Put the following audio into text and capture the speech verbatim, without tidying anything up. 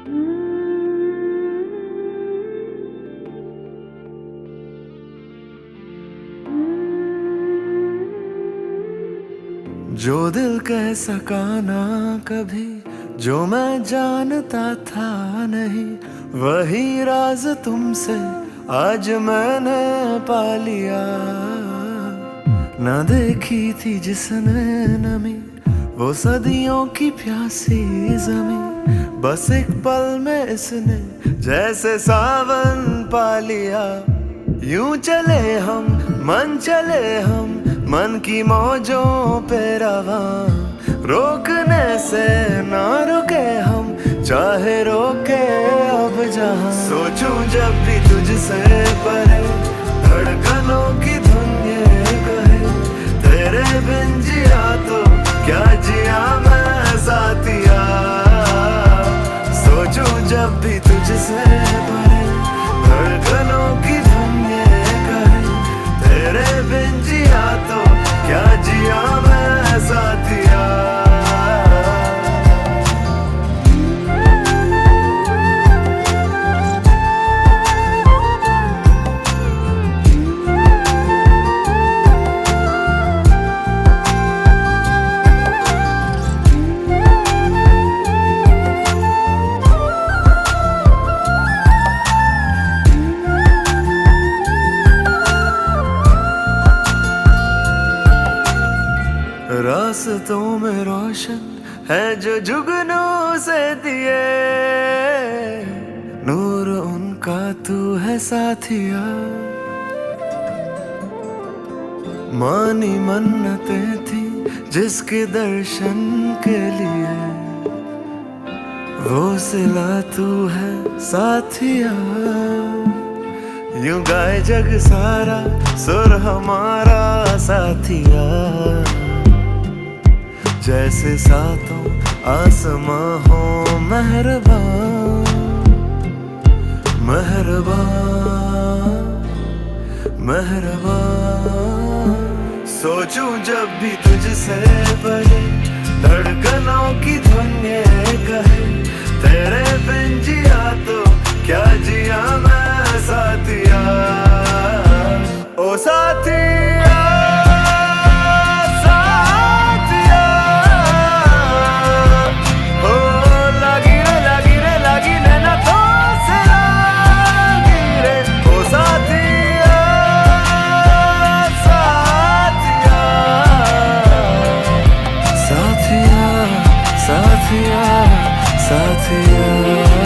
जो दिल कह सका ना कभी, जो मैं जानता था नहीं, वही राज तुमसे आज मैंने पा लिया। ना देखी थी जिसने नमी, वो सदियों की प्यासी जमी, बस एक पल में इसने जैसे सावन पा लिया। यूं चले हम मन चले हम मन की मौजों पे रवा, रोकने से ना रुके हम चाहे रोके अब जहां। सोचूं जब भी तुझसे परे, धड़कनों की धुन ये कहे, तेरे बिन जिया तो क्या जिया मैं साथिया। सोचूं जब भी तुझसे परे, धड़कनों की धुन ये कहे, तेरे बिन जिया तो क्या जिया मैं साथिया। रास्तों में रोशन है जो जुगनू से दिए, नूर उनका तू है साथिया। मानी मन्नतें थी जिसके दर्शन के लिए, वो सिला तू है साथिया। यूं गाए जग सारा सुर हमारा साथिया, जैसे सातों आसमां हो मेहरबान मेहरबान मेहरबान। सोचूं जब भी तुझसे परे, धड़कनों की धुन ये कहे, तेरे बिन जिया तो क्या जिया मैं साथिया। ओ साथिया साथिया साथिया।